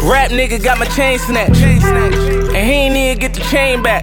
Rap nigga got my chain snatched, and he ain't even get the chain back.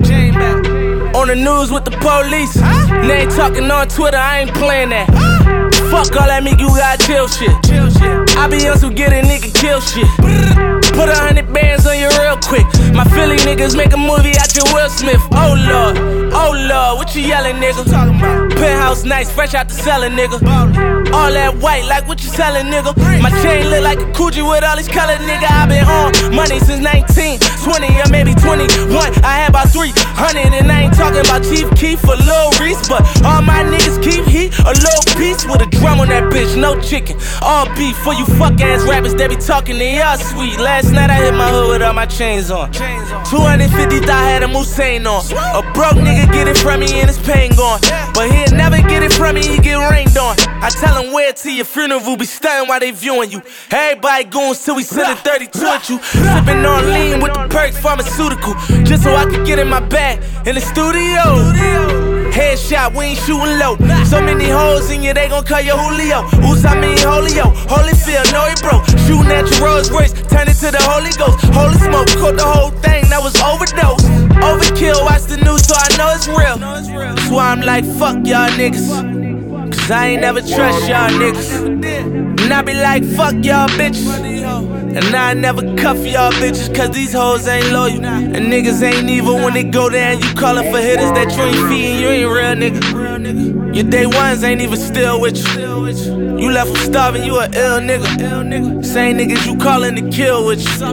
On the news with the police, they ain't talking on Twitter, I ain't playing that. Fuck all that make you gotta chill shit. I be on some get a nigga kill shit. Put 100 bands on you real quick. My Philly niggas make a movie out your Will Smith. Oh Lord, what you yelling, nigga? Penthouse nice, fresh out the cellar, nigga. All that white, like what you selling, nigga? My chain look like a Coogee with all these colors, nigga. I been on money since 19, 20, or maybe 21. I had about 300, and I ain't talking about Chief Keef or Lil Reese, but all my niggas keep heat, a little piece with a drum on that bitch, no chicken. All beef for you fuck ass rappers that be talking to y'all sweet. Last night I hit my hood with all my chains on. 250,000 I had a Musain on. A broke nigga get it from me and his pain gone, but he'll never get it from me, he get rained on. I tell him wear it to your funeral, be stunning while they viewing you. Everybody goons till we sit at 32 at you. Sippin' on lean with the perk pharmaceutical, just so I could get in my bag in the studio. Headshot, we ain't shooting low. So many hoes in you, they gon' call you Julio. Oops, I mean Holio. Holyfield, no he broke. Shooting at your Rolls Royce, turn it to the Holy Ghost. Holy smoke, caught the whole thing, that was overdose. Overkill, watch the news so I know it's real. That's why I'm like, fuck y'all niggas, cause I ain't never trust y'all niggas. And I be like, fuck y'all bitches, and I never cuff y'all bitches, cause these hoes ain't loyal. And niggas ain't evil when they go there and you callin' for hitters that you ain't feeding, you ain't real nigga. Your day ones ain't even still with you. You left them starving, you a ill nigga. Same niggas you callin' to kill with you.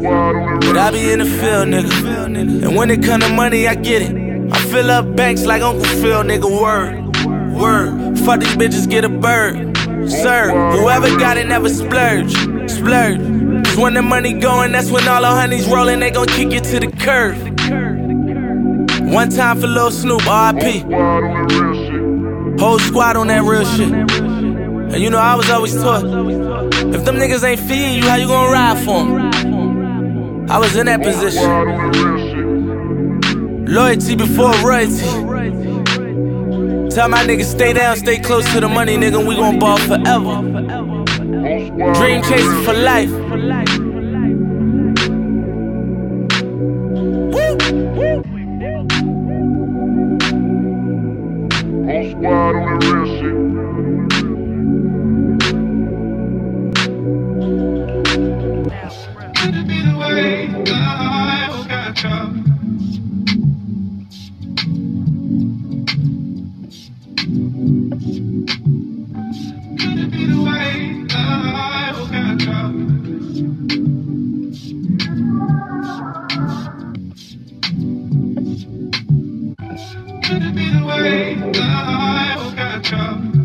But I be in the field, nigga. And when it come to money, I get it. I fill up banks like Uncle Phil, nigga, word. Fuck these bitches, get a bird. Sir, whoever got it never splurge. Cause when the money going, that's when all the honeys rolling, they gon' kick you to the curb. One time for Lil Snoop, R.I.P. Whole squad on that real shit. And you know I was always taught, if them niggas ain't feeding you, how you gonna ride for them? I was in that position. Loyalty before royalty. Tell my niggas stay down, stay close to the money, nigga, we gon' ball forever. Dream chasing for life. Could it be the way life got you? Could it be the way life got you? Could it be the way life got you?